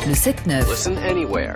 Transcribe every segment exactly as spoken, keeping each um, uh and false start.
Le sept neuf. Listen anywhere.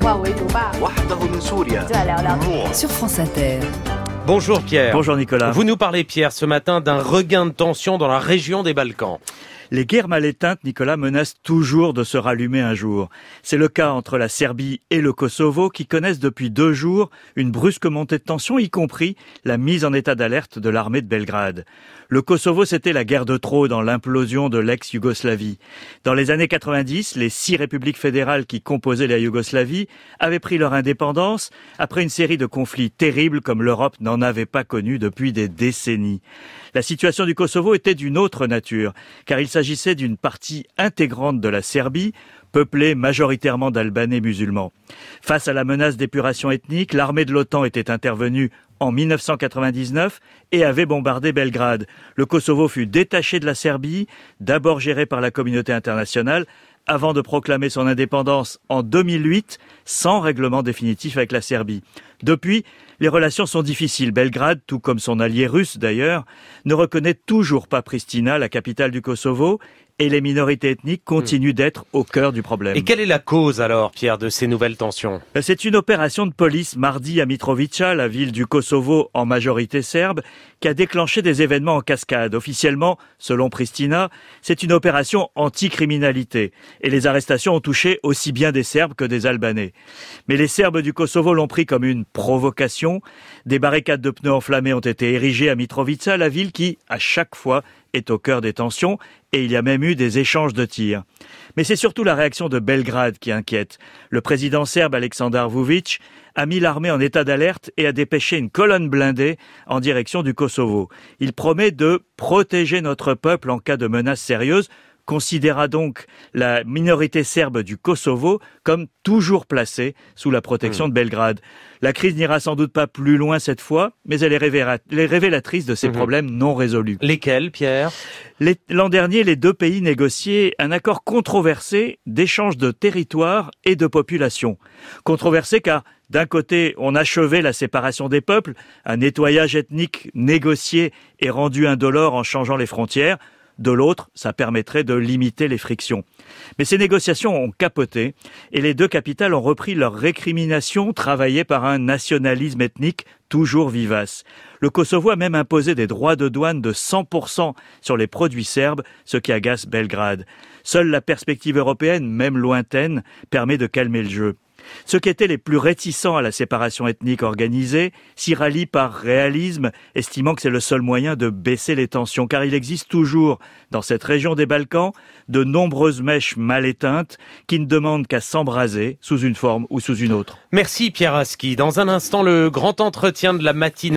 Sur France Inter. Bonjour Pierre. Bonjour Nicolas. Vous nous parlez Pierre ce matin d'un regain de tension dans la région des Balkans. Les guerres mal éteintes, Nicolas, menacent toujours de se rallumer un jour. C'est le cas entre la Serbie et le Kosovo qui connaissent depuis deux jours une brusque montée de tension, y compris la mise en état d'alerte de l'armée de Belgrade. Le Kosovo, c'était la guerre de trop dans l'implosion de l'ex-Yougoslavie. Dans les années quatre-vingt-dix, les six républiques fédérales qui composaient la Yougoslavie avaient pris leur indépendance après une série de conflits terribles comme l'Europe n'en avait pas connu depuis des décennies. La situation du Kosovo était d'une autre nature, car il s'agissait d'une partie intégrante de la Serbie, peuplée majoritairement d'Albanais musulmans. Face à la menace d'épuration ethnique, l'armée de l'OTAN était intervenue en mille neuf cent quatre-vingt-dix-neuf et avait bombardé Belgrade. Le Kosovo fut détaché de la Serbie, d'abord géré par la communauté internationale, avant de proclamer son indépendance en deux mille huit, sans règlement définitif avec la Serbie. Depuis, les relations sont difficiles. Belgrade, tout comme son allié russe d'ailleurs, ne reconnaît toujours pas Pristina, la capitale du Kosovo, et les minorités ethniques continuent d'être au cœur du problème. Et quelle est la cause alors, Pierre, de ces nouvelles tensions ? C'est une opération de police mardi à Mitrovica, la ville du Kosovo en majorité serbe, qui a déclenché des événements en cascade. Officiellement, selon Pristina, c'est une opération anti-criminalité. Et les arrestations ont touché aussi bien des Serbes que des Albanais. Mais les Serbes du Kosovo l'ont pris comme une provocation. Des barricades de pneus enflammés ont été érigées à Mitrovica, la ville qui, à chaque fois, est au cœur des tensions, et il y a même eu des échanges de tirs. Mais c'est surtout la réaction de Belgrade qui inquiète. Le président serbe Aleksandar Vučić a mis l'armée en état d'alerte et a dépêché une colonne blindée en direction du Kosovo. Il promet de protéger notre peuple en cas de menace sérieuse, considéra donc la minorité serbe du Kosovo comme toujours placée sous la protection de Belgrade. La crise n'ira sans doute pas plus loin cette fois, mais elle est révélatrice de ces mmh. problèmes non résolus. Lesquels, Pierre ? Les, L'an dernier, les deux pays négociaient un accord controversé d'échange de territoires et de population. Controversé car, d'un côté, on achevait la séparation des peuples, un nettoyage ethnique négocié et rendu indolore en changeant les frontières. De l'autre, ça permettrait de limiter les frictions. Mais ces négociations ont capoté et les deux capitales ont repris leur récrimination travaillée par un nationalisme ethnique toujours vivace. Le Kosovo a même imposé des droits de douane de cent pour cent sur les produits serbes, ce qui agace Belgrade. Seule la perspective européenne, même lointaine, permet de calmer le jeu. Ceux qui étaient les plus réticents à la séparation ethnique organisée s'y rallient par réalisme, estimant que c'est le seul moyen de baisser les tensions, car il existe toujours, dans cette région des Balkans, de nombreuses mèches mal éteintes qui ne demandent qu'à s'embraser sous une forme ou sous une autre. Merci Pierre Aski. Dans un instant, le grand entretien de la matinée.